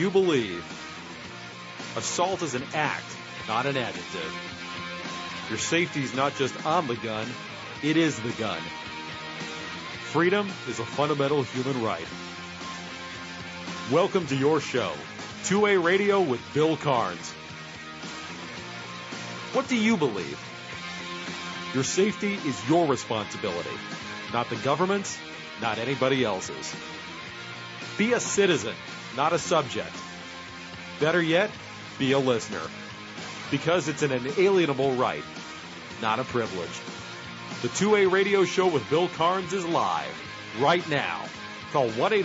you believe? Assault is an act, not an adjective. Your safety is not just on the gun, it is the gun. Freedom is a fundamental human right. Welcome to your show, 2A Radio with Bill Carnes. What do you believe? Your safety is your responsibility, not the government's, not anybody else's. Be a citizen, not a subject. Better yet, be a listener, because it's an inalienable right, not a privilege. The 2A Radio Show with Bill Carnes is live right now. Call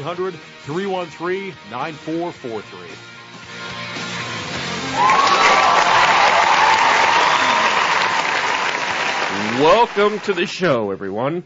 1-800-313-9443. Welcome to the show, everyone.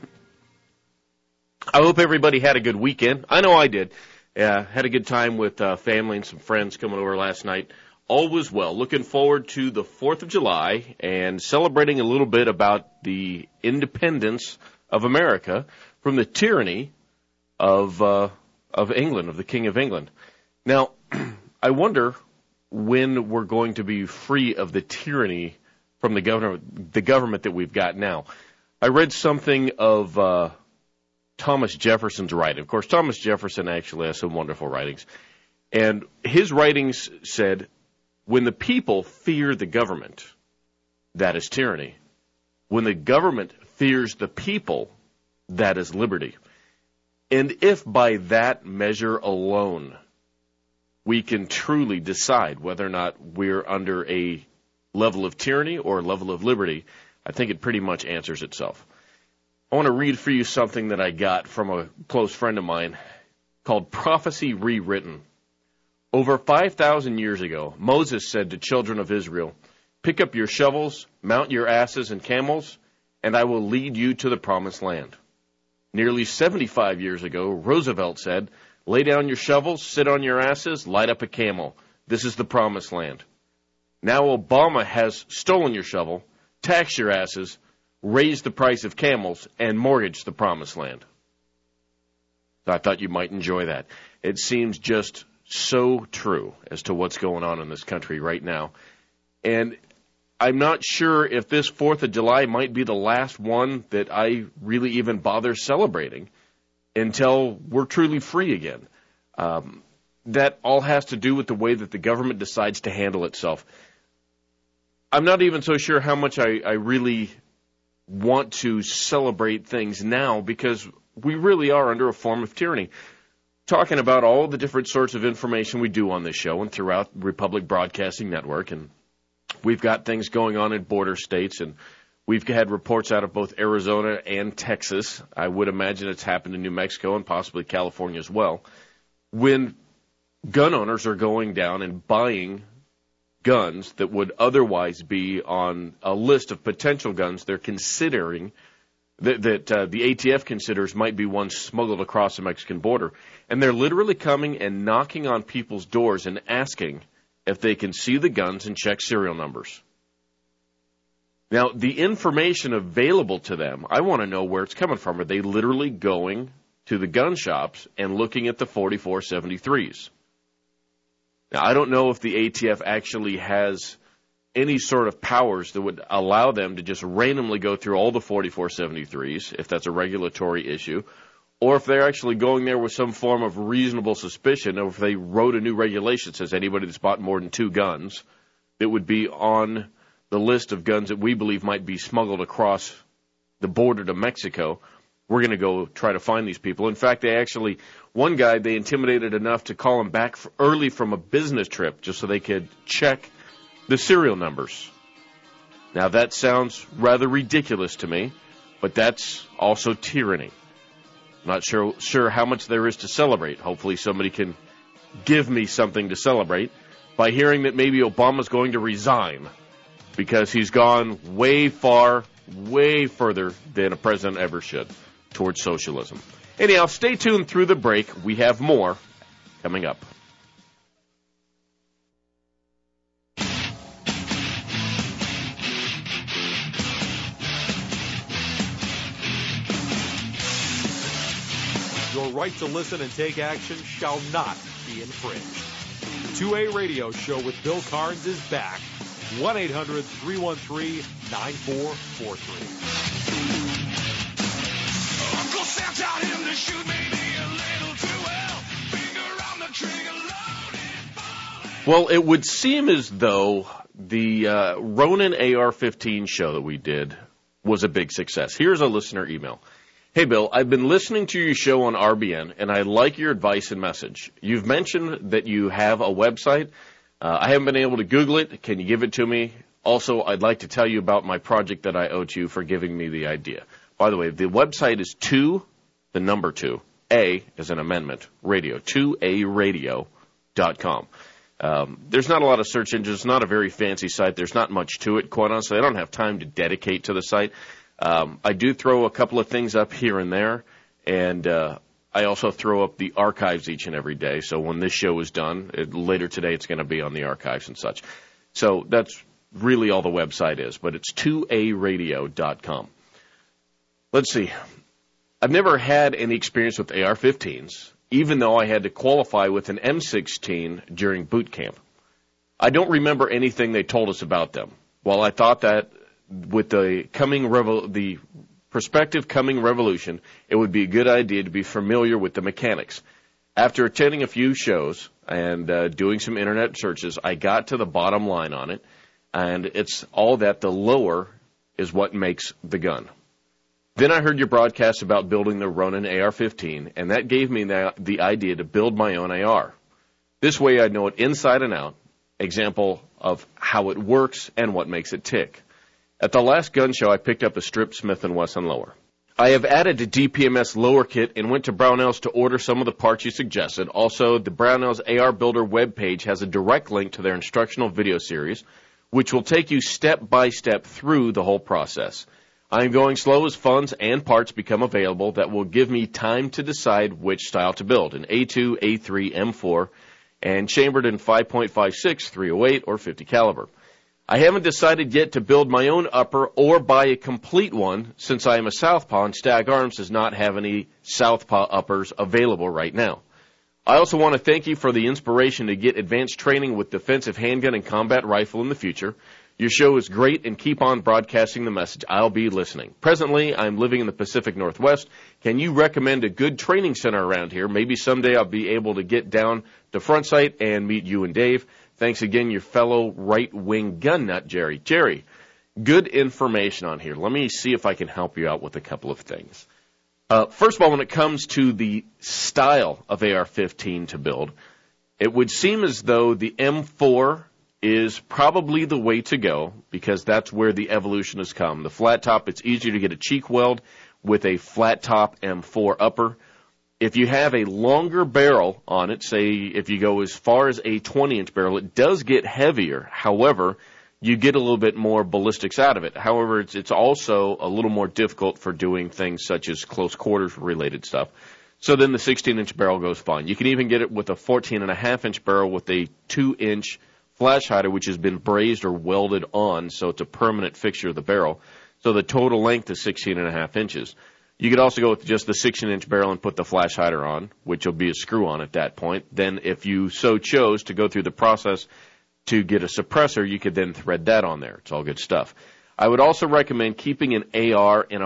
I hope everybody had a good weekend. I know I did. Had a good time with family and some friends coming over last night. All was well. Looking forward to the 4th of July and celebrating a little bit about the independence of America from the tyranny of England, of the King of England. Now, I wonder when we're going to be free of the tyranny from the government that we've got now. I read something of Thomas Jefferson's writing. Of course, Thomas Jefferson actually has some wonderful writings. And his writings said, when the people fear the government, that is tyranny. When the government fears the people, that is liberty. And if by that measure alone we can truly decide whether or not we're under a level of tyranny or a level of liberty, I think it pretty much answers itself. I want to read for you something that I got from a close friend of mine called Prophecy Rewritten. Over 5,000 years ago, Moses said to children of Israel, "Pick up your shovels, mount your asses and camels, and I will lead you to the promised land." Nearly 75 years ago, Roosevelt said, "Lay down your shovels, sit on your asses, light up a camel. This is the promised land." Now Obama has stolen your shovel, taxed your asses, raised the price of camels, and mortgaged the promised land. I thought you might enjoy that. It seems just so true as to what's going on in this country right now. And I'm not sure if this 4th of July might be the last one that I really even bother celebrating until we're truly free again. That all has to do with the way that the government decides to handle itself. I'm not even so sure how much I really want to celebrate things now, because we really are under a form of tyranny. Talking about all the different sorts of information we do on this show and throughout Republic Broadcasting Network, and we've got things going on in border states, and we've had reports out of both Arizona and Texas. I would imagine it's happened in New Mexico and possibly California as well, when gun owners are going down and buying guns that would otherwise be on a list of potential guns they're considering that the ATF considers might be ones smuggled across the Mexican border. And they're literally coming and knocking on people's doors and asking if they can see the guns and check serial numbers. Now, the information available to them, I want to know where it's coming from. Are they literally going to the gun shops and looking at the 4473s? Now, I don't know if the ATF actually has any sort of powers that would allow them to just randomly go through all the 4473s, if that's a regulatory issue, or if they're actually going there with some form of reasonable suspicion, or if they wrote a new regulation that says anybody that's bought more than 2 guns that would be on the list of guns that we believe might be smuggled across the border to Mexico, we're going to go try to find these people. In fact, one guy, they intimidated enough to call him back early from a business trip just so they could check the serial numbers. Now, that sounds rather ridiculous to me, but that's also tyranny. I'm not sure how much there is to celebrate. Hopefully somebody can give me something to celebrate by hearing that maybe Obama's going to resign because he's gone way further than a president ever should towards socialism. Anyhow, stay tuned through the break. We have more coming up. Your right to listen and take action shall not be infringed. The 2A Radio Show with Bill Carnes is back. 1-800-313-9443. Uncle Sam taught him to shoot maybe a little too well. Finger on the trigger, loaded, falling. Well, it would seem as though the Ronin AR-15 show that we did was a big success. Here's a listener email. Hey, Bill, I've been listening to your show on RBN, and I like your advice and message. You've mentioned that you have a website. I haven't been able to Google it. Can you give it to me? Also, I'd like to tell you about my project that I owe to you for giving me the idea. By the way, the website is 2, the number 2, A as an amendment, radio, 2aradio.com. There's not a lot of search engines. It's not a very fancy site. There's not much to it, quite honestly. I don't have time to dedicate to the site. I do throw a couple of things up here and there, and I also throw up the archives each and every day. So when this show is done, later today it's going to be on the archives and such. So that's really all the website is, but it's 2aradio.com. Let's see. I've never had any experience with AR-15s, even though I had to qualify with an M16 during boot camp. I don't remember anything they told us about them. While I thought that with the prospective coming revolution, it would be a good idea to be familiar with the mechanics. After attending a few shows and doing some internet searches, I got to the bottom line on it, and it's all that the lower is what makes the gun. Then I heard your broadcast about building the Ronin AR-15, and that gave me the idea to build my own AR. This way I know it inside and out, example of how it works and what makes it tick. At the last gun show, I picked up a strip Smith & Wesson lower. I have added a DPMS lower kit and went to Brownells to order some of the parts you suggested. Also, the Brownells AR Builder webpage has a direct link to their instructional video series, which will take you step by step through the whole process. I am going slow as funds and parts become available that will give me time to decide which style to build, an A2, A3, M4, and chambered in 5.56, 308, or 50 caliber. I haven't decided yet to build my own upper or buy a complete one since I am a southpaw and Stag Arms does not have any southpaw uppers available right now. I also want to thank you for the inspiration to get advanced training with defensive handgun and combat rifle in the future. Your show is great and keep on broadcasting the message. I'll be listening. Presently, I'm living in the Pacific Northwest. Can you recommend a good training center around here? Maybe someday I'll be able to get down to Front Sight and meet you and Dave. Thanks again, your fellow right-wing gun nut, Jerry. Jerry, good information on here. Let me see if I can help you out with a couple of things. First of all, when it comes to the style of AR-15 to build, it would seem as though the M4 is probably the way to go because that's where the evolution has come. The flat top, it's easier to get a cheek weld with a flat top M4 upper. If you have a longer barrel on it, say if you go as far as a 20-inch barrel, it does get heavier. However, you get a little bit more ballistics out of it. However, it's also a little more difficult for doing things such as close quarters related stuff. So then the 16-inch barrel goes fine. You can even get it with a 14.5-inch barrel with a 2-inch flash hider, which has been brazed or welded on, so it's a permanent fixture of the barrel. So the total length is 16.5 inches. You could also go with just the 16-inch barrel and put the flash hider on, which will be a screw-on at that point. Then if you so chose to go through the process to get a suppressor, you could then thread that on there. It's all good stuff. I would also recommend keeping an AR in a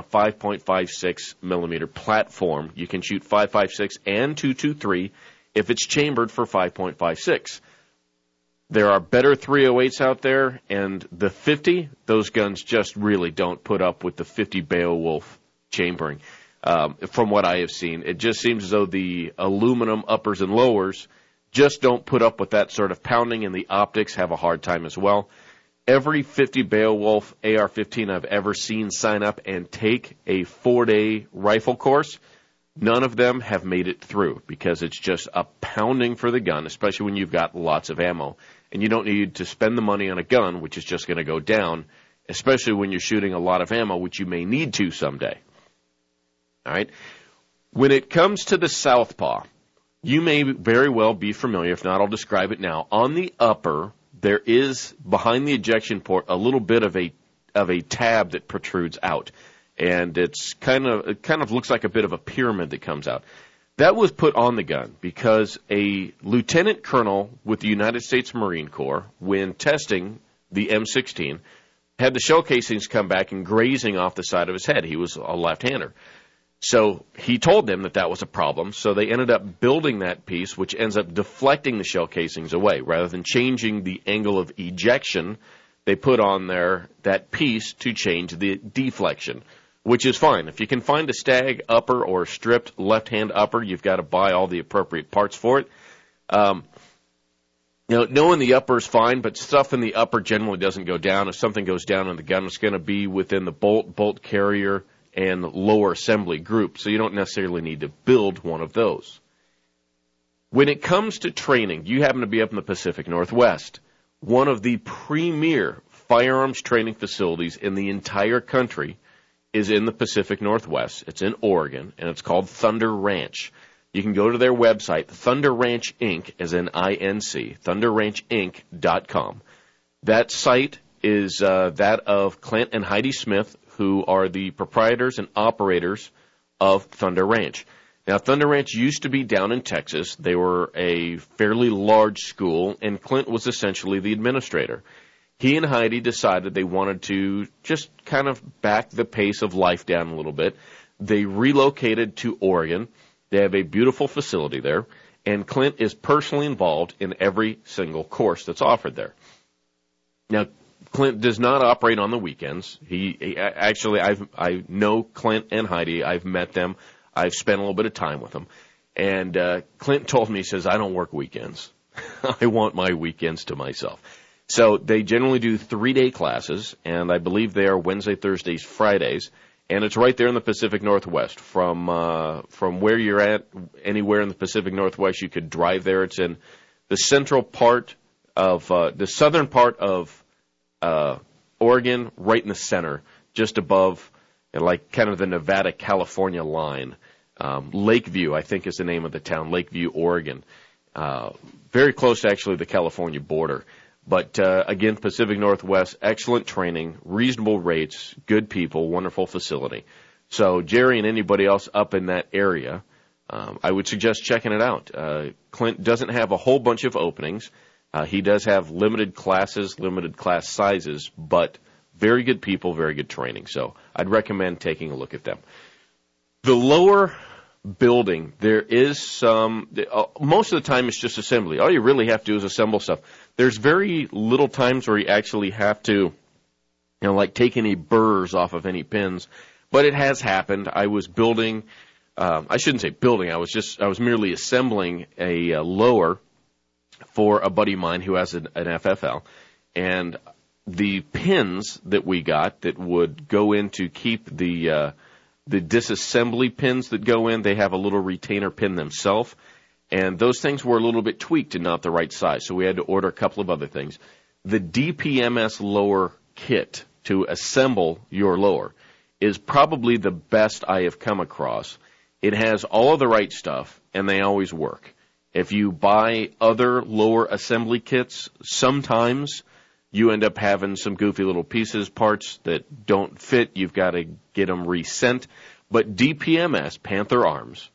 5.56 millimeter platform. You can shoot 5.56 and 2.23 if it's chambered for 5.56. There are better 308s out there, and the 50, those guns just really don't put up with the 50 Beowulf chambering. From what I have seen, it just seems as though the aluminum uppers and lowers just don't put up with that sort of pounding, and the optics have a hard time as well. Every 50 Beowulf AR-15 I've ever seen sign up and take a 4-day rifle course, none of them have made it through because it's just a pounding for the gun, especially when you've got lots of ammo. And you don't need to spend the money on a gun, which is just going to go down, especially when you're shooting a lot of ammo, which you may need to someday. All right. When it comes to the southpaw, you may very well be familiar. If not, I'll describe it now. On the upper, there is behind the ejection port a little bit of a tab that protrudes out, and it kind of looks like a bit of a pyramid that comes out. That was put on the gun because a lieutenant colonel with the United States Marine Corps, when testing the M16, had the shell casings come back and grazing off the side of his head. He was a left-hander. So he told them that was a problem, so they ended up building that piece, which ends up deflecting the shell casings away. Rather than changing the angle of ejection, they put on there that piece to change the deflection, which is fine. If you can find a stag upper or stripped left-hand upper, you've got to buy all the appropriate parts for it. Knowing the upper is fine, but stuff in the upper generally doesn't go down. If something goes down in the gun, it's going to be within the bolt carrier, and lower assembly group, so you don't necessarily need to build one of those. When it comes to training, you happen to be up in the Pacific Northwest. One of the premier firearms training facilities in the entire country is in the Pacific Northwest. It's in Oregon, and it's called Thunder Ranch. You can go to their website, Thunder Ranch Inc., as in INC, thunderranchinc.com. That site is that of Clint and Heidi Smith, who are the proprietors and operators of Thunder Ranch. Now, Thunder Ranch used to be down in Texas. They were a fairly large school, and Clint was essentially the administrator. He and Heidi decided they wanted to just kind of back the pace of life down a little bit. They relocated to Oregon. They have a beautiful facility there, and Clint is personally involved in every single course that's offered there. Now, Clint does not operate on the weekends. I know Clint and Heidi. I've met them. I've spent a little bit of time with them. And Clint told me, he says, I don't work weekends. I want my weekends to myself. So they generally do 3-day classes, and I believe they are Wednesday, Thursdays, Fridays. And it's right there in the Pacific Northwest. From where you're at, anywhere in the Pacific Northwest, you could drive there. It's in the central part of the southern part of Oregon, right in the center, just above, like kind of the Nevada-California line. Lakeview, I think, is the name of the town, Lakeview, Oregon. Very close to actually the California border. But again, Pacific Northwest, excellent training, reasonable rates, good people, wonderful facility. So Jerry and anybody else up in that area, I would suggest checking it out. Clint doesn't have a whole bunch of openings. He does have limited classes, limited class sizes, but very good people, very good training. So I'd recommend taking a look at them. The lower building, there is some, most of the time it's just assembly. All you really have to do is assemble stuff. There's very little times where you actually have to, like take any burrs off of any pins. But it has happened. I was building, I shouldn't say building, I was merely assembling a lower for a buddy of mine who has an FFL, and the pins that we got that would go in to keep the disassembly pins that go in, they have a little retainer pin themselves, and those things were a little bit tweaked and not the right size, so we had to order a couple of other things. The DPMS lower kit to assemble your lower is probably the best I have come across. It has all of the right stuff, and they always work. If you buy other lower assembly kits, sometimes you end up having some goofy little pieces, parts that don't fit. You've got to get them resent. But DPMS, Panther Arms,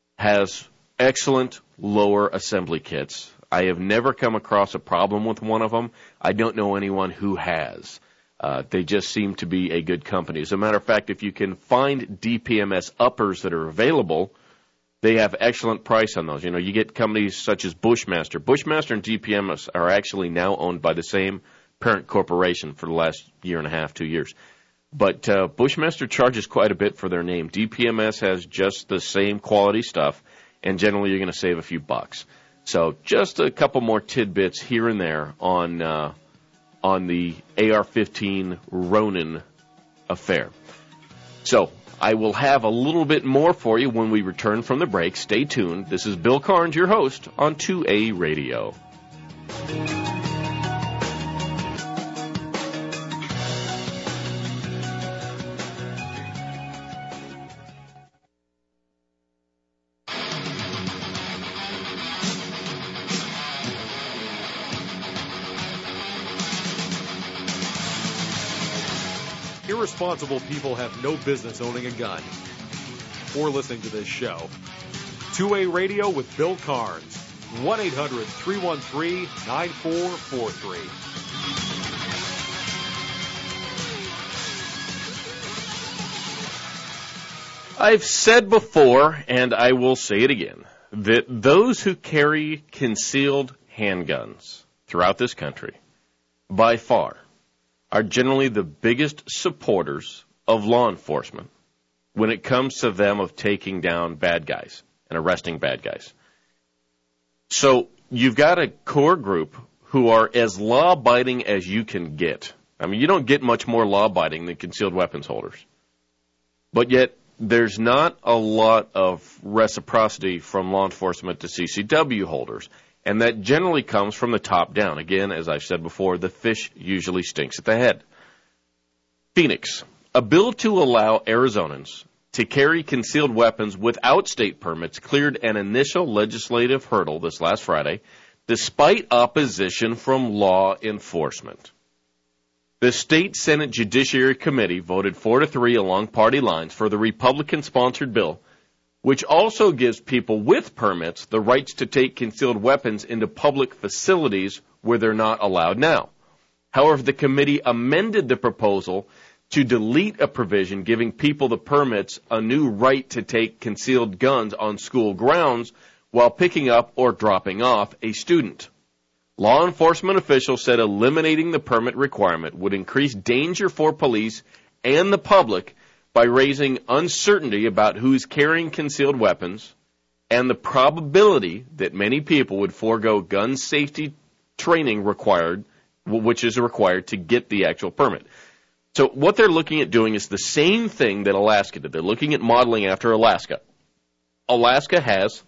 has excellent lower assembly kits. I have never come across a problem with one of them. I don't know anyone who has. They just seem to be a good company. As a matter of fact, if you can find DPMS uppers that are available, they have excellent price on those. You know, you get companies such as Bushmaster. Bushmaster and DPMS are actually now owned by the same parent corporation for the last year and a half, 2 years. But Bushmaster charges quite a bit for their name. DPMS has just the same quality stuff, and generally you're going to save a few bucks. So just a couple more tidbits here and there on the AR-15 Ronin affair. So I will have a little bit more for you when we return from the break. Stay tuned. This is Bill Carnes, your host on 2A Radio. Irresponsible people have no business owning a gun or listening to this show. Two-Way Radio with Bill Carnes. 1-800-313-9443. I've said before, and I will say it again, that those who carry concealed handguns throughout this country, by far, are generally the biggest supporters of law enforcement when it comes to them of taking down bad guys and arresting bad guys. So you've got a core group who are as law-abiding as you can get. I mean, you don't get much more law-abiding than concealed weapons holders. But yet, there's not a lot of reciprocity from law enforcement to CCW holders, and that generally comes from the top down. Again, as I've said before, the fish usually stinks at the head. Phoenix, a bill to allow Arizonans to carry concealed weapons without state permits cleared an initial legislative hurdle this last Friday, despite opposition from law enforcement. The State Senate Judiciary Committee voted 4-3 along party lines for the Republican-sponsored bill, which also gives people with permits the rights to take concealed weapons into public facilities where they're not allowed now. However, the committee amended the proposal to delete a provision giving people the permits a new right to take concealed guns on school grounds while picking up or dropping off a student. Law enforcement officials said eliminating the permit requirement would increase danger for police and the public by raising uncertainty about who's carrying concealed weapons and the probability that many people would forego gun safety training which is required to get the actual permit. So what they're looking at doing is the same thing that Alaska did. They're looking at modeling after Alaska. Alaska has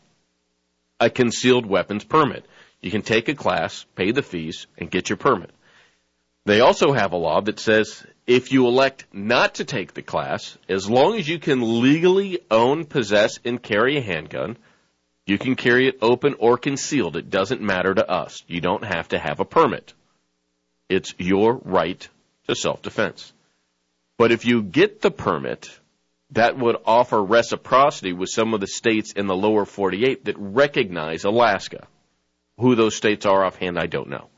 a concealed weapons permit. You can take a class, pay the fees, and get your permit. They also have a law that says if you elect not to take the class, as long as you can legally own, possess, and carry a handgun, you can carry it open or concealed. It doesn't matter to us. You don't have to have a permit. It's your right to self-defense. But if you get the permit, that would offer reciprocity with some of the states in the lower 48 that recognize Alaska. Who those states are offhand, I don't know.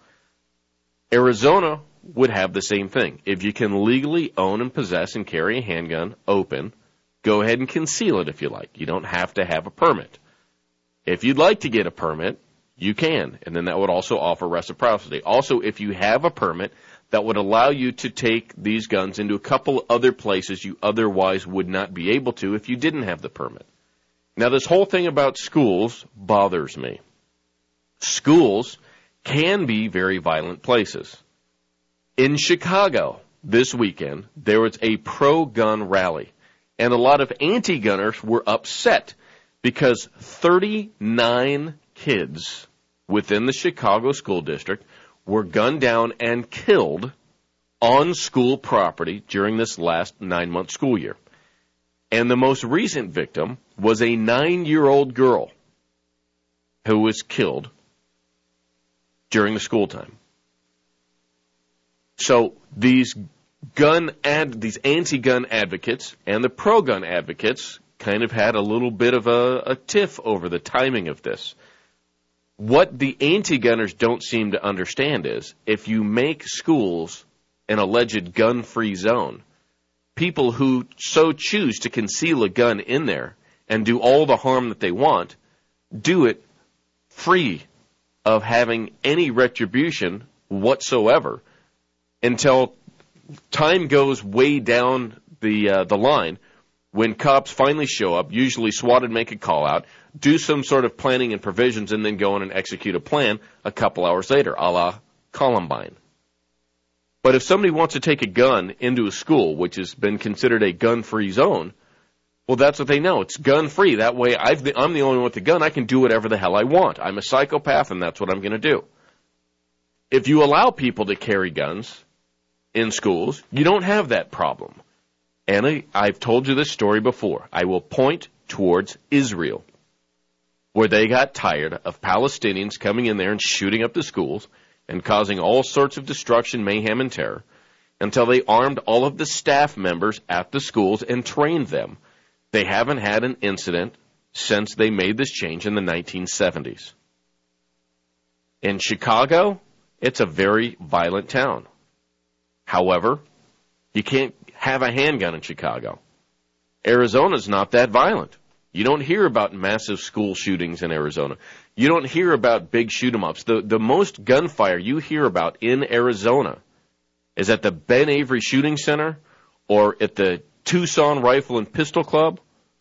Arizona would have the same thing. If you can legally own and possess and carry a handgun open, go ahead and conceal it if you like. You don't have to have a permit. If you'd like to get a permit, you can, and then that would also offer reciprocity. Also, if you have a permit, that would allow you to take these guns into a couple other places you otherwise would not be able to if you didn't have the permit. Now, this whole thing about schools bothers me. Schools can be very violent places. In Chicago this weekend, there was a pro-gun rally, and a lot of anti-gunners were upset because 39 kids within the Chicago school district were gunned down and killed on school property during this last 9-month school year. And the most recent victim was a 9-year-old girl who was killed during the school time. So these anti-gun advocates and the pro-gun advocates kind of had a little bit of a tiff over the timing of this. What the anti-gunners don't seem to understand is if you make schools an alleged gun-free zone, people who so choose to conceal a gun in there and do all the harm that they want, do it free of having any retribution whatsoever until time goes way down the line when cops finally show up, usually SWAT would make a call out, do some sort of planning and provisions, and then go in and execute a plan a couple hours later, a la Columbine. But if somebody wants to take a gun into a school, which has been considered a gun-free zone, well, that's what they know. It's gun-free. That way, I'm the only one with the gun. I can do whatever the hell I want. I'm a psychopath, and that's what I'm going to do. If you allow people to carry guns in schools, you don't have that problem. And I've told you this story before. I will point towards Israel, where they got tired of Palestinians coming in there and shooting up the schools and causing all sorts of destruction, mayhem, and terror until they armed all of the staff members at the schools and trained them. They haven't had an incident since they made this change in the 1970s. In Chicago, it's a very violent town. However, you can't have a handgun in Chicago. Arizona's not that violent. You don't hear about massive school shootings in Arizona. You don't hear about big shoot-em-ups. The most gunfire you hear about in Arizona is at the Ben Avery Shooting Center or at the Tucson Rifle and Pistol Club,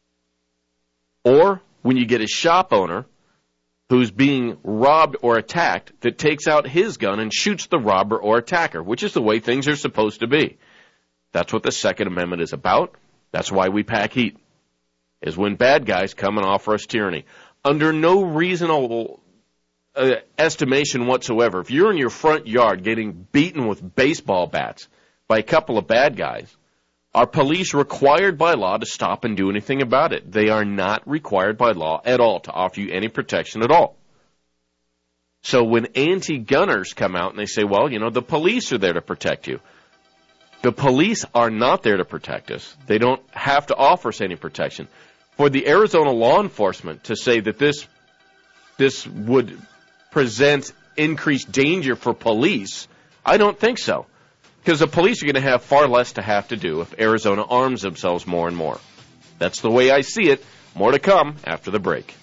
or when you get a shop owner who's being robbed or attacked that takes out his gun and shoots the robber or attacker, which is the way things are supposed to be. That's what the Second Amendment is about. That's why we pack heat, is when bad guys come and offer us tyranny. Under no reasonable estimation whatsoever, if you're in your front yard getting beaten with baseball bats by a couple of bad guys, are police required by law to stop and do anything about it? They are not required by law at all to offer you any protection at all. So when anti-gunners come out and they say, well, the police are there to protect you. The police are not there to protect us. They don't have to offer us any protection. For the Arizona law enforcement to say that this would present increased danger for police, I don't think so. Because the police are going to have far less to have to do if Arizona arms themselves more and more. That's the way I see it. More to come after the break.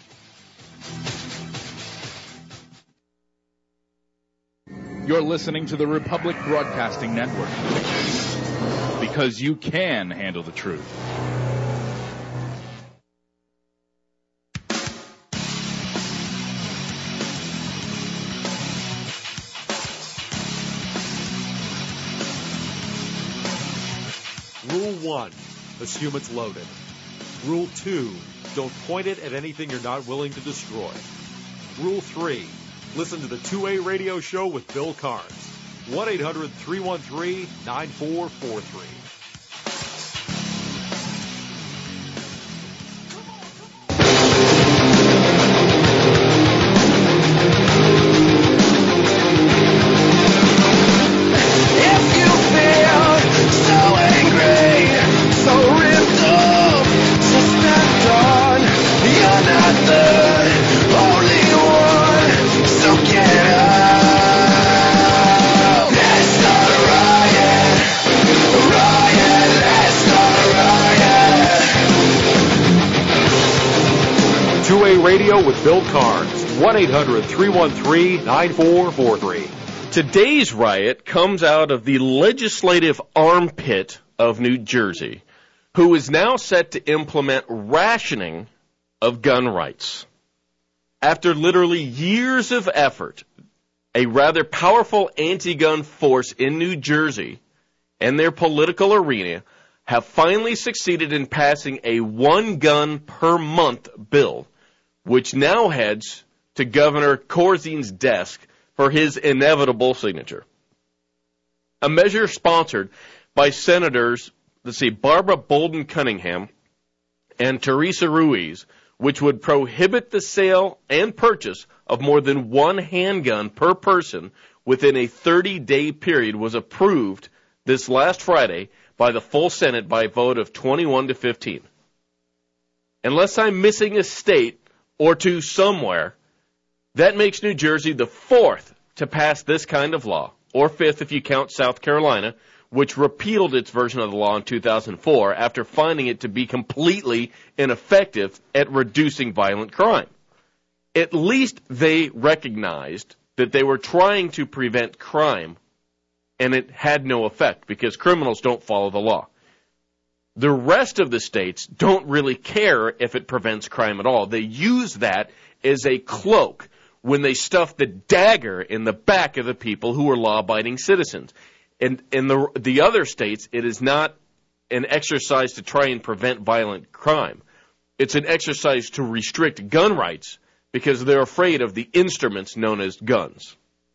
You're listening to the Republic Broadcasting Network. Because you can handle the truth. Rule 1, assume it's loaded. Rule 2, don't point it at anything you're not willing to destroy. Rule 3, listen to the 2A radio show with Bill Carnes. 1-800-313-9443. Radio with Bill Carnes, 1-800-313-9443. Today's riot comes out of the legislative armpit of New Jersey, who is now set to implement rationing of gun rights. After literally years of effort, a rather powerful anti-gun force in New Jersey and their political arena have finally succeeded in passing a one-gun-per-month bill, which now heads to Governor Corzine's desk for his inevitable signature. A measure sponsored by Senators, Barbara Bolden Cunningham and Teresa Ruiz, which would prohibit the sale and purchase of more than one handgun per person within a 30-day period, was approved this last Friday by the full Senate by a vote of 21-15. Unless I'm missing a state or two somewhere, that makes New Jersey the fourth to pass this kind of law, or fifth if you count South Carolina, which repealed its version of the law in 2004 after finding it to be completely ineffective at reducing violent crime. At least they recognized that they were trying to prevent crime, and it had no effect because criminals don't follow the law. The rest of the states don't really care if it prevents crime at all. They use that as a cloak when they stuff the dagger in the back of the people who are law-abiding citizens. And in the other states, it is not an exercise to try and prevent violent crime. It's an exercise to restrict gun rights because they're afraid of the instruments known as guns.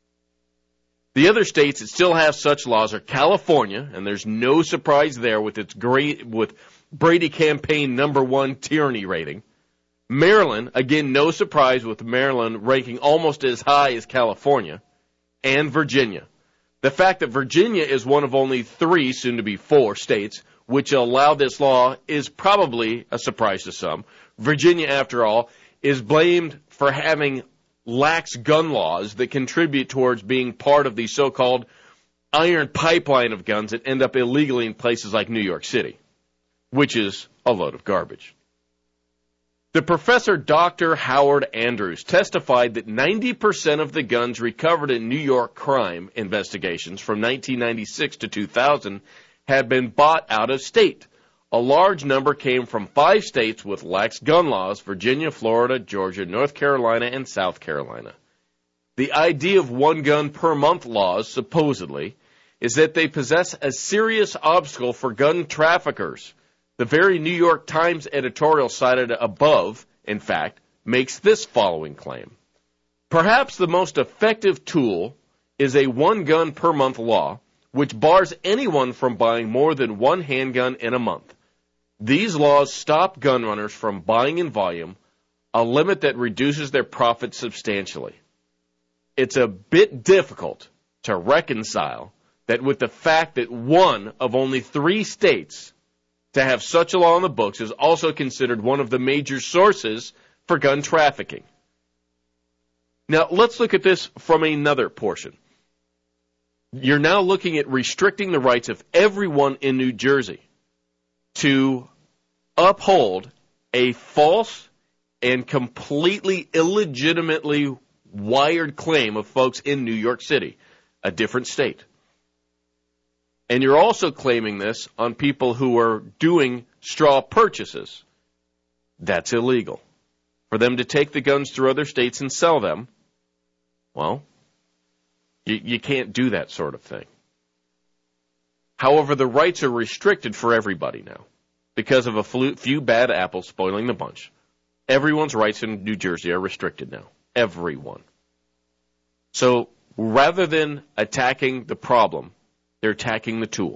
The other states that still have such laws are California, and there's no surprise there with its with Brady campaign #1 tyranny rating. Maryland, again, no surprise with Maryland ranking almost as high as California, and Virginia. The fact that Virginia is one of only 3, soon to be 4 states which allow this law is probably a surprise to some. Virginia, after all, is blamed for having lax gun laws that contribute towards being part of the so-called iron pipeline of guns that end up illegally in places like New York City, which is a load of garbage. The Professor Dr. Howard Andrews testified that 90% of the guns recovered in New York crime investigations from 1996 to 2000 had been bought out of state. A large number came from 5 states with lax gun laws: Virginia, Florida, Georgia, North Carolina, and South Carolina. The idea of one gun per month laws, supposedly, is that they possess a serious obstacle for gun traffickers. The very New York Times editorial cited above, in fact, makes this following claim. Perhaps the most effective tool is a one gun per month law, which bars anyone from buying more than one handgun in a month. These laws stop gun runners from buying in volume, a limit that reduces their profits substantially. It's a bit difficult to reconcile that with the fact that one of only 3 states to have such a law on the books is also considered one of the major sources for gun trafficking. Now, let's look at this from another portion. You're now looking at restricting the rights of everyone in New Jersey to uphold a false and completely illegitimately wired claim of folks in New York City, a different state. And you're also claiming this on people who are doing straw purchases. That's illegal. For them to take the guns through other states and sell them, well, you can't do that sort of thing. However, the rights are restricted for everybody now because of a few bad apples spoiling the bunch. Everyone's rights in New Jersey are restricted now. Everyone. So rather than attacking the problem, they're attacking the tool.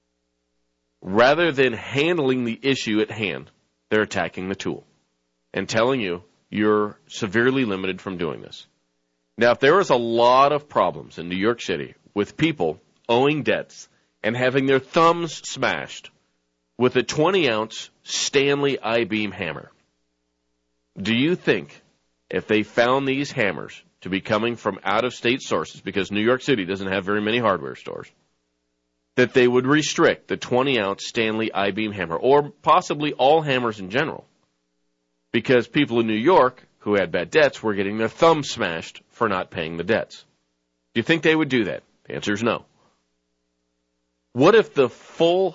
Rather than handling the issue at hand, they're attacking the tool and telling you you're severely limited from doing this. Now, if there is a lot of problems in New York City with people owing debts and having their thumbs smashed with a 20-ounce Stanley I-beam hammer, do you think if they found these hammers to be coming from out-of-state sources, because New York City doesn't have very many hardware stores, that they would restrict the 20-ounce Stanley I-beam hammer, or possibly all hammers in general, because people in New York who had bad debts were getting their thumbs smashed for not paying the debts? Do you think they would do that? The answer is no. What if the full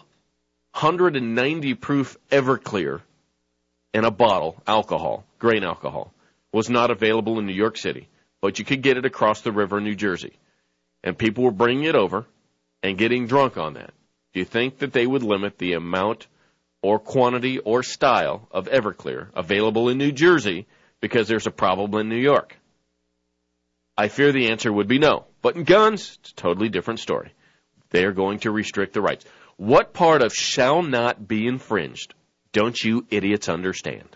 190 proof Everclear in a bottle, alcohol, grain alcohol, was not available in New York City, but you could get it across the river in New Jersey, and people were bringing it over and getting drunk on that? Do you think that they would limit the amount or quantity or style of Everclear available in New Jersey because there's a problem in New York? I fear the answer would be no. But in guns, it's a totally different story. They are going to restrict the rights. What part of shall not be infringed don't you idiots understand?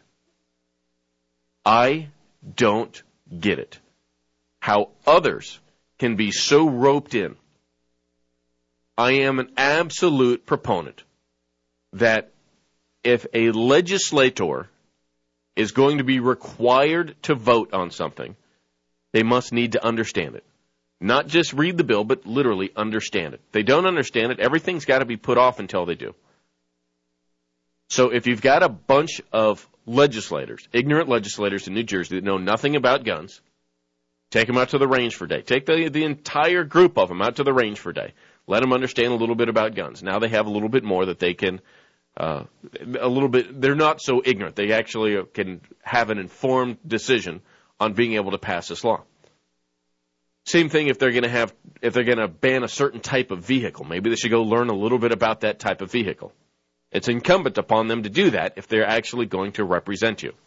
I don't get it. How others can be so roped in. I am an absolute proponent that if a legislator is going to be required to vote on something, they must need to understand it. Not just read the bill, but literally understand it. If they don't understand it, everything's got to be put off until they do. So if you've got a bunch of legislators, ignorant legislators in New Jersey that know nothing about guns, take them out to the range for a day. Take the entire group of them out to the range for a day. Let them understand a little bit about guns. Now they have a little bit more that they can, they're not so ignorant. They actually can have an informed decision on being able to pass this law. Same thing if they're going to ban a certain type of vehicle. Maybe they should go learn a little bit about that type of vehicle. It's incumbent upon them to do that if they're actually going to represent you.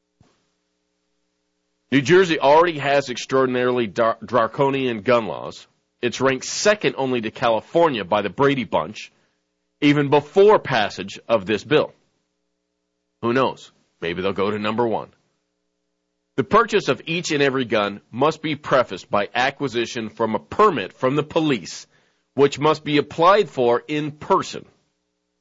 New Jersey already has extraordinarily draconian gun laws. It's ranked second only to California by the Brady Bunch, even before passage of this bill. Who knows? Maybe they'll go to number 1. The purchase of each and every gun must be prefaced by acquisition from a permit from the police, which must be applied for in person.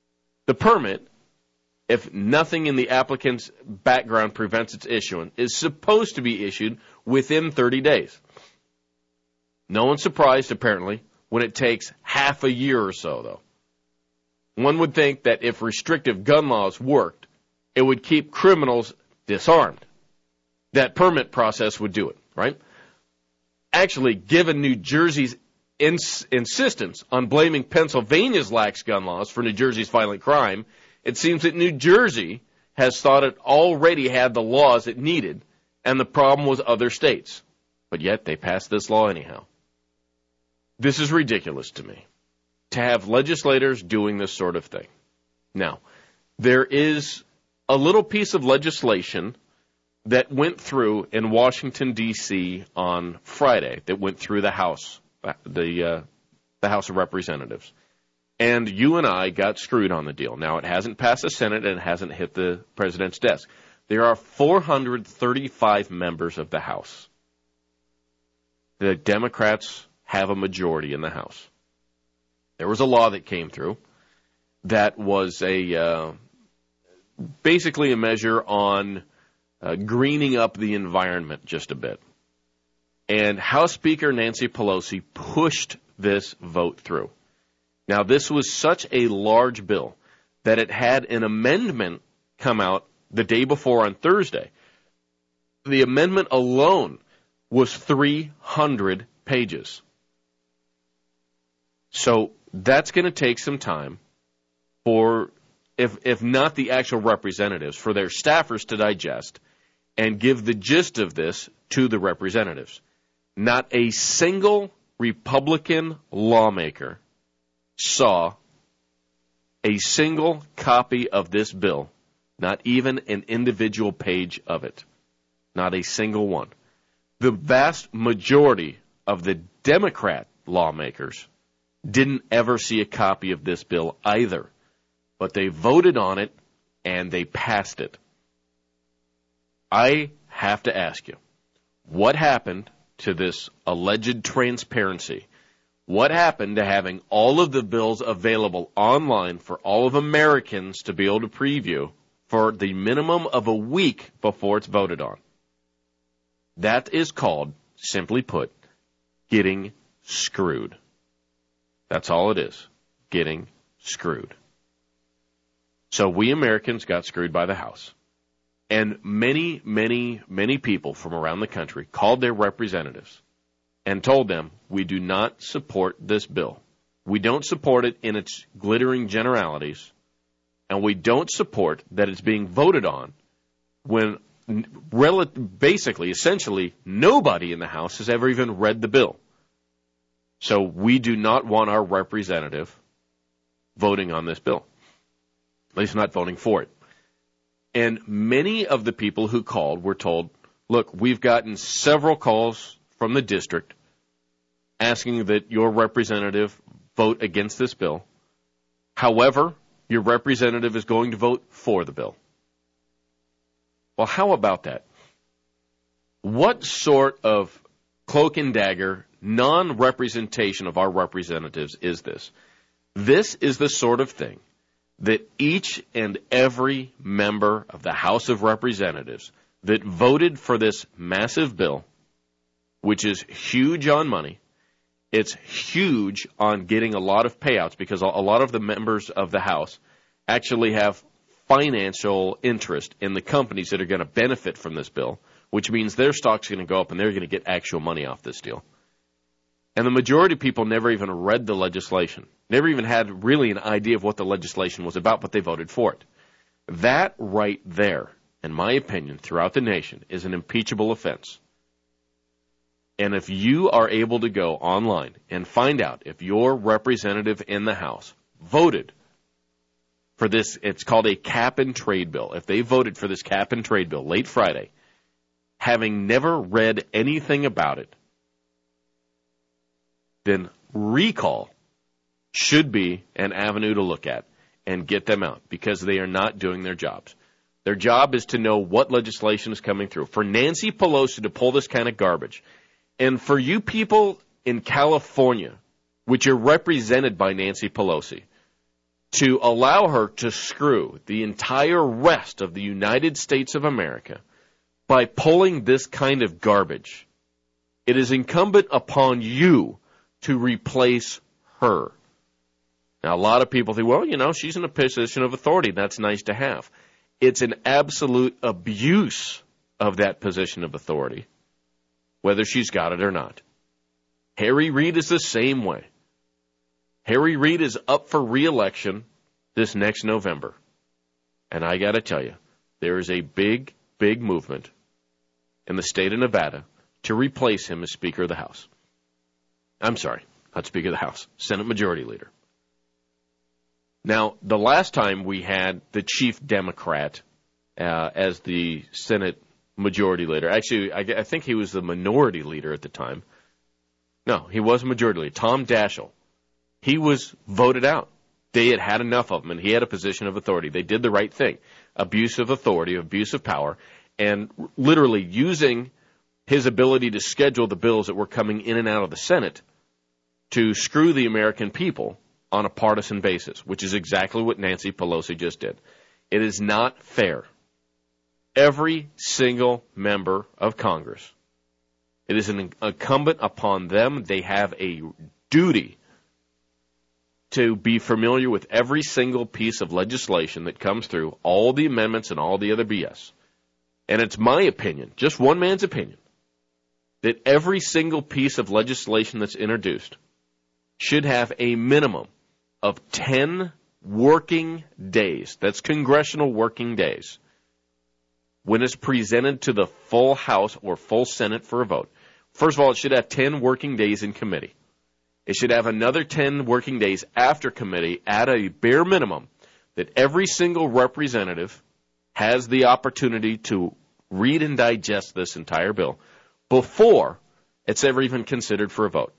The permit, if nothing in the applicant's background prevents its issuance, is supposed to be issued within 30 days. No one's surprised, apparently, when it takes half a year or so, though. One would think that if restrictive gun laws worked, it would keep criminals disarmed. That permit process would do it, right? Actually, given New Jersey's insistence on blaming Pennsylvania's lax gun laws for New Jersey's violent crime, it seems that New Jersey has thought it already had the laws it needed, and the problem was other states. But yet they passed this law anyhow. This is ridiculous to me, to have legislators doing this sort of thing. Now, there is a little piece of legislation that went through in Washington, D.C. on Friday, that went through the House, the House of Representatives. And you and I got screwed on the deal. Now, it hasn't passed the Senate and it hasn't hit the president's desk. There are 435 members of the House. The Democrats have a majority in the House. There was a law that came through that was basically a measure on greening up the environment just a bit. And House Speaker Nancy Pelosi pushed this vote through. Now, this was such a large bill that it had an amendment come out the day before on Thursday. The amendment alone was 300 pages. So that's going to take some time for, if not the actual representatives, for their staffers to digest and give the gist of this to the representatives. Not a single Republican lawmaker saw a single copy of this bill, not even an individual page of it. Not a single one. The vast majority of the Democrat lawmakers didn't ever see a copy of this bill either, but they voted on it and they passed it. I have to ask you, what happened to this alleged transparency? What happened to having all of the bills available online for all of Americans to be able to preview for the minimum of a week before it's voted on? That is called, simply put, getting screwed. That's all it is, getting screwed. So we Americans got screwed by the House. And many, many, many people from around the country called their representatives and told them, we do not support this bill. We don't support it in its glittering generalities, and we don't support that it's being voted on when basically, essentially, nobody in the House has ever even read the bill. So we do not want our representative voting on this bill, at least not voting for it. And many of the people who called were told, look, we've gotten several calls from the district asking that your representative vote against this bill. However, your representative is going to vote for the bill. Well, how about that? What sort of cloak and dagger non-representation of our representatives is this? This is the sort of thing that each and every member of the House of Representatives that voted for this massive bill, which is huge on money, it's huge on getting a lot of payouts because a lot of the members of the House actually have financial interest in the companies that are going to benefit from this bill, which means their stock's going to go up and they're going to get actual money off this deal. And the majority of people never even read the legislation, never even had really an idea of what the legislation was about, but they voted for it. That right there, in my opinion, throughout the nation, is an impeachable offense. And if you are able to go online and find out if your representative in the House voted for this, it's called a cap-and-trade bill. If they voted for this cap-and-trade bill late Friday, having never read anything about it, then recall should be an avenue to look at and get them out because they are not doing their jobs. Their job is to know what legislation is coming through. For Nancy Pelosi to pull this kind of garbage, and for you people in California, which are represented by Nancy Pelosi, to allow her to screw the entire rest of the United States of America by pulling this kind of garbage, it is incumbent upon you to replace her. Now, a lot of people think, well, she's in a position of authority. That's nice to have. It's an absolute abuse of that position of authority, whether she's got it or not. Harry Reid is the same way. Harry Reid is up for re-election this next November. And I got to tell you, there is a big, big movement in the state of Nevada to replace him as Speaker of the House. I'm sorry, not Speaker of the House, Senate Majority Leader. Now, the last time we had the chief Democrat as the Senate Majority Leader, actually, I think he was the Minority Leader at the time. No, he was a Majority Leader, Tom Daschle. He was voted out. They had had enough of him, and he had a position of authority. They did the right thing. Abuse of authority, abuse of power, and literally using his ability to schedule the bills that were coming in and out of the Senate to screw the American people on a partisan basis, which is exactly what Nancy Pelosi just did. It is not fair. Every single member of Congress, it is incumbent upon them. They have a duty to be familiar with every single piece of legislation that comes through, all the amendments and all the other BS. And it's my opinion, just one man's opinion, that every single piece of legislation that's introduced should have a minimum of 10 working days. That's congressional working days. When it's presented to the full House or full Senate for a vote. First of all, it should have 10 working days in committee. It should have another 10 working days after committee at a bare minimum that every single representative has the opportunity to read and digest this entire bill before it's ever even considered for a vote.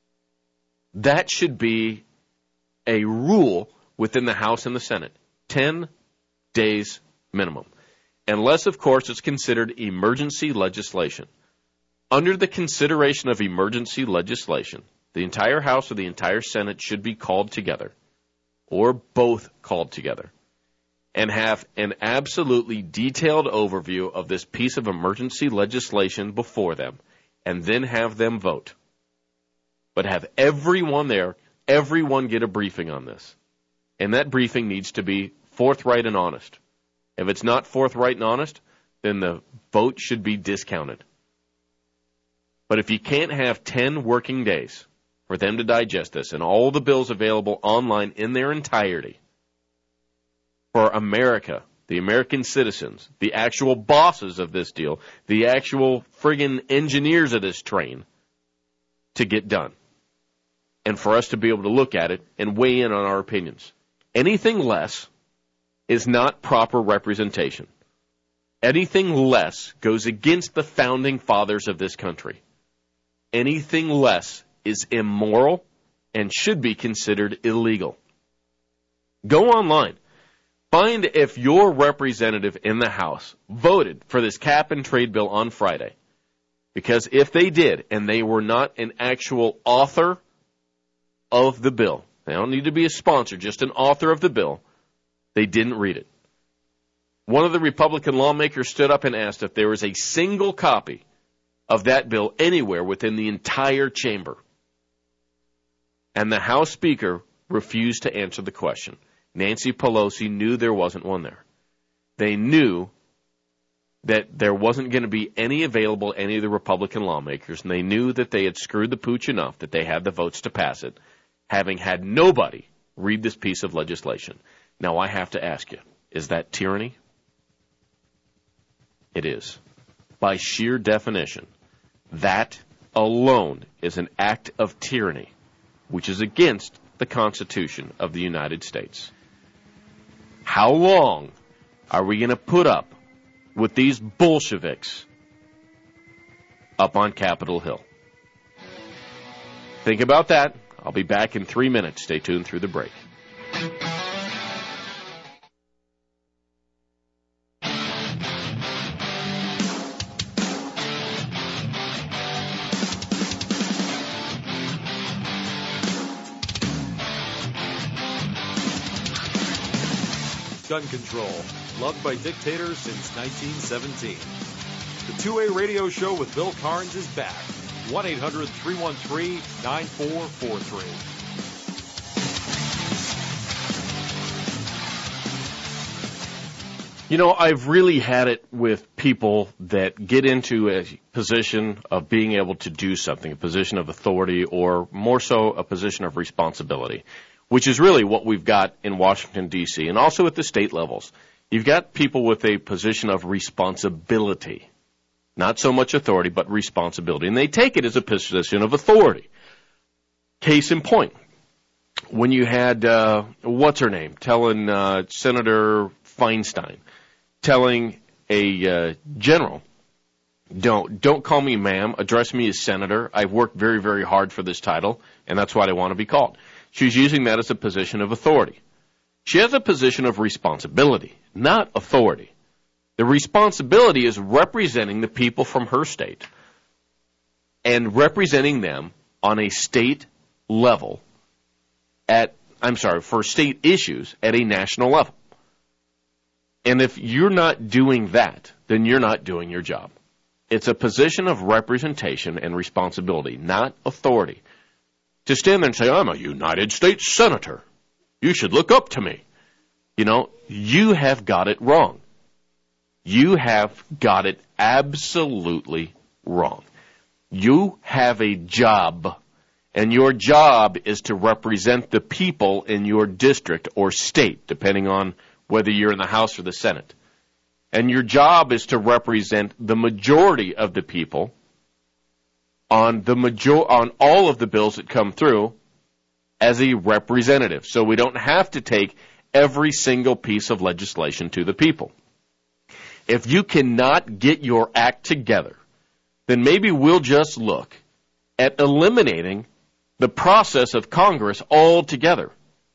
That should be a rule within the House and the Senate. 10 days minimum. Unless, of course, it's considered emergency legislation. Under the consideration of emergency legislation, the entire House or the entire Senate should be called together, or both called together, and have an absolutely detailed overview of this piece of emergency legislation before them, and then have them vote. But have everyone there, everyone get a briefing on this. And that briefing needs to be forthright and honest. If it's not forthright and honest, then the vote should be discounted. But if you can't have 10 working days for them to digest this and all the bills available online in their entirety for America, the American citizens, the actual bosses of this deal, the actual friggin' engineers of this train to get done, and for us to be able to look at it and weigh in on our opinions. Anything less is not proper representation. Anything less goes against the founding fathers of this country. Anything less is immoral and should be considered illegal. Go online. Find if your representative in the House voted for this cap and trade bill on Friday. Because if they did, and they were not an actual author of the bill, they don't need to be a sponsor, just an author of the bill, they didn't read it. One of the Republican lawmakers stood up and asked if there was a single copy of that bill anywhere within the entire chamber. And the House Speaker refused to answer the question. Nancy Pelosi knew there wasn't one there. They knew that there wasn't going to be any available, any of the Republican lawmakers, and they knew that they had screwed the pooch enough that they had the votes to pass it, having had nobody read this piece of legislation. Now, I have to ask you, is that tyranny? It is. By sheer definition, that alone is an act of tyranny, which is against the Constitution of the United States. How long are we going to put up with these Bolsheviks up on Capitol Hill? Think about that. I'll be back in 3 minutes. Stay tuned through the break. gun control, loved by dictators since 1917. The 2A Radio Show with Bill Carnes is back. 1-800-313-9443. You know, I've really had it with people that get into a position of being able to do something, a position of authority, or more so a position of responsibility, which is really what we've got in Washington, D.C., and also at the state levels. You've got people with a position of responsibility, not so much authority, but responsibility, and they take it as a position of authority. Case in point, when you had, what's her name, telling Senator Feinstein, telling a general, don't call me ma'am, address me as senator. I've worked very, very hard for this title, and that's what I want to be called. She's using that as a position of authority. She has a position of responsibility, not authority. The responsibility is representing the people from her state and representing them on a state level for state issues at a national level. And if you're not doing that, then you're not doing your job. It's a position of representation and responsibility, not authority. To stand there and say, I'm a United States Senator. You should look up to me. You know, you have got it wrong. You have got it absolutely wrong. You have a job, and your job is to represent the people in your district or state, depending on whether you're in the House or the Senate. And your job is to represent the majority of the people on all of the bills that come through as a representative. So we don't have to take every single piece of legislation to the people. If you cannot get your act together, then maybe we'll just look at eliminating the process of Congress altogether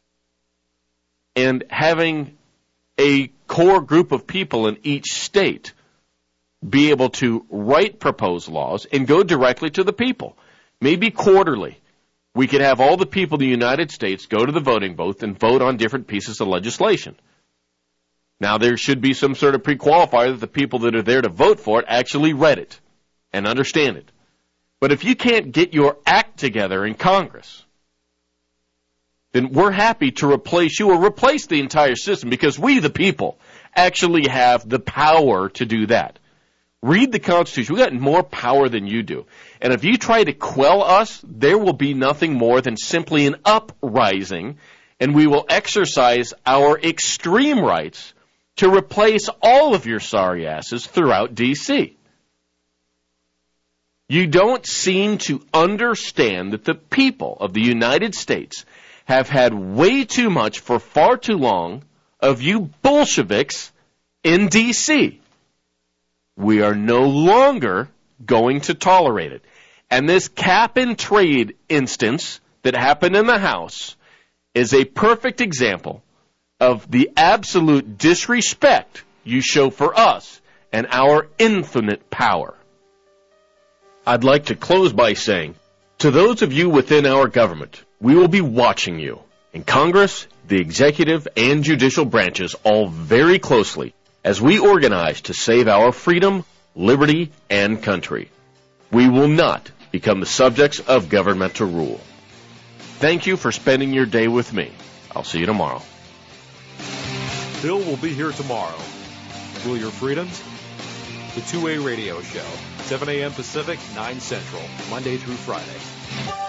and having a core group of people in each state be able to write proposed laws and go directly to the people. Maybe quarterly, we could have all the people in the United States go to the voting booth and vote on different pieces of legislation. Now, there should be some sort of pre-qualifier that the people that are there to vote for it actually read it and understand it. But if you can't get your act together in Congress, then we're happy to replace you or replace the entire system because we, the people, actually have the power to do that. Read the Constitution. We've got more power than you do. And if you try to quell us, there will be nothing more than simply an uprising, and we will exercise our extreme rights to replace all of your sorry asses throughout D.C. You don't seem to understand that the people of the United States have had way too much for far too long of you Bolsheviks in D.C. We are no longer going to tolerate it. And this cap and trade instance that happened in the House is a perfect example of the absolute disrespect you show for us and our infinite power. I'd like to close by saying, to those of you within our government, we will be watching you in Congress, the executive, and judicial branches all very closely as we organize to save our freedom, liberty, and country. We will not become the subjects of governmental rule. Thank you for spending your day with me. I'll see you tomorrow. Bill will be here tomorrow. Will your freedoms? The 2A Radio Show, 7 a.m. Pacific, 9 Central, Monday through Friday.